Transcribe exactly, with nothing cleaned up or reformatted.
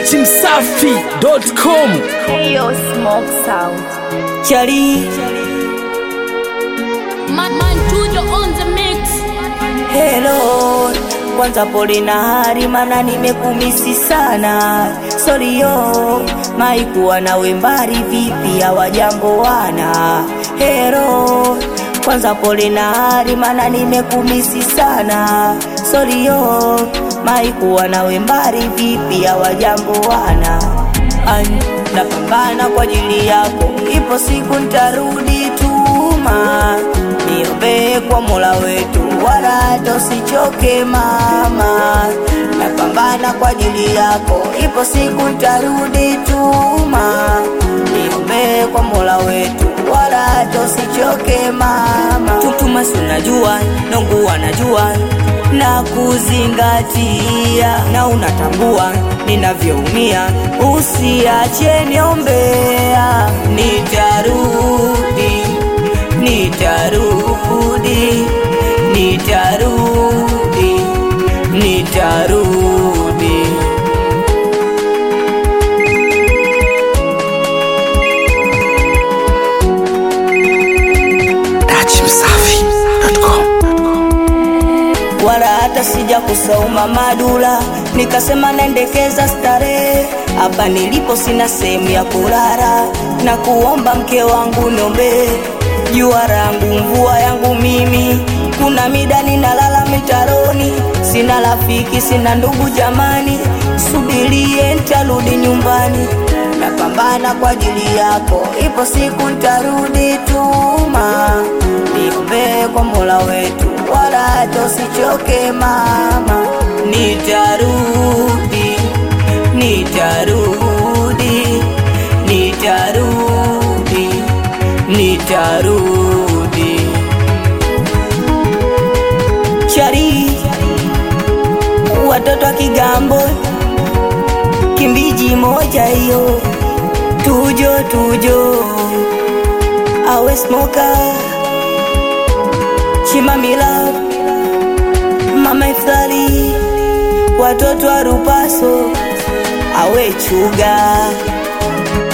dachimsafi dot com. Hey yo, smoke sound. Chali Man, man, Tujo on the mix. hello, kwanza pole na hari mana nimekumisi sana. Sorry yo, maikuwa nawe mbali vipi hawajambo wana. Hello, kwanza pole na hari mana nimekumisi sana. Sorry yo, maikuwa nawe mbali vipi hawajambo wana. An, napambana kwa ajili yako, ipo siku nitarudi tuma. Niombe kwa Mola wetu wala tusichoke mama. Napambana kwa ajili yako, ipo siku nitarudi tuma. Niombe kwa Mola wetu wala tusichoke mama. Tutuma unajua, Mungu anajua na kuzingatia, na unatambua ninavyoumia, usiache niombea. Nitarudi, nitarudi, nitarudi, nitarudi. dachimsafi dot com. Wala hata sija kusoma madula, nikasema naendekeza starehe. Hapa nilipo sina sehemu ya kulala, na kuomba mke wangu niombe. Jua rangu mvua yangu mimi, kuna mida ninalala mitaroni. Sina rafiki, sina ndugu jamani, subirie nitarudi nyumbani. Napambana kwa ajili yako, ipo siku nitarudi tuma. Niombe kwa Mola wetu wala tusichoke mama. Nitarudi, nitarudi, nitarudi, nitarudi. Chari watoto wa Kigambo, Kimbiji moja hiyo. Tujo tujo awe smoker, Chimamila, Mama Iftari, watoto wa Rupaso, awe Chuga.